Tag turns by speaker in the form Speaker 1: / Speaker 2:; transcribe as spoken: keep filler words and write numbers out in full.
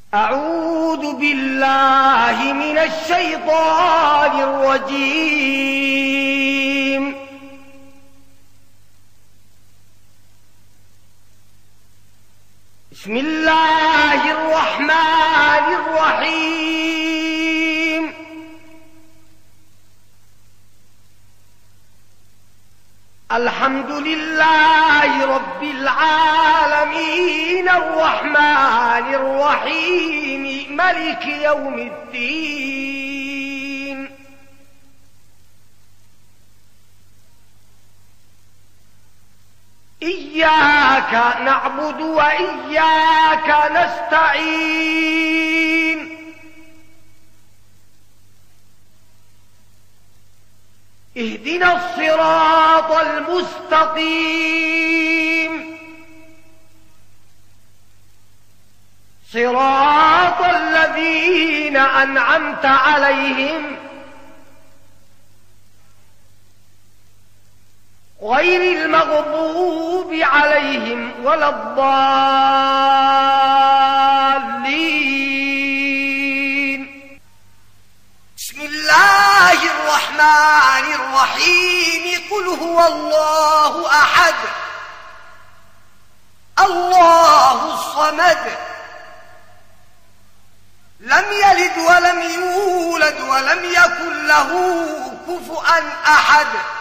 Speaker 1: أعوذ بالله من الشيطان الرجيم. بسم الله الرحمن الرحيم. الحمد لله رب العالمين الرحمن الرحيم ملك يوم الدين. إياك نعبد وإياك نستعين. اهدنا الصراط المستقيم، صراط الذين أنعمت عليهم غير المغضوب عليهم ولا الضالين. بسم الله الرحمن الرحيم. قل هو الله أحد الله الصمد لم يلد ولم يولد ولم يكن له كفؤا أحد.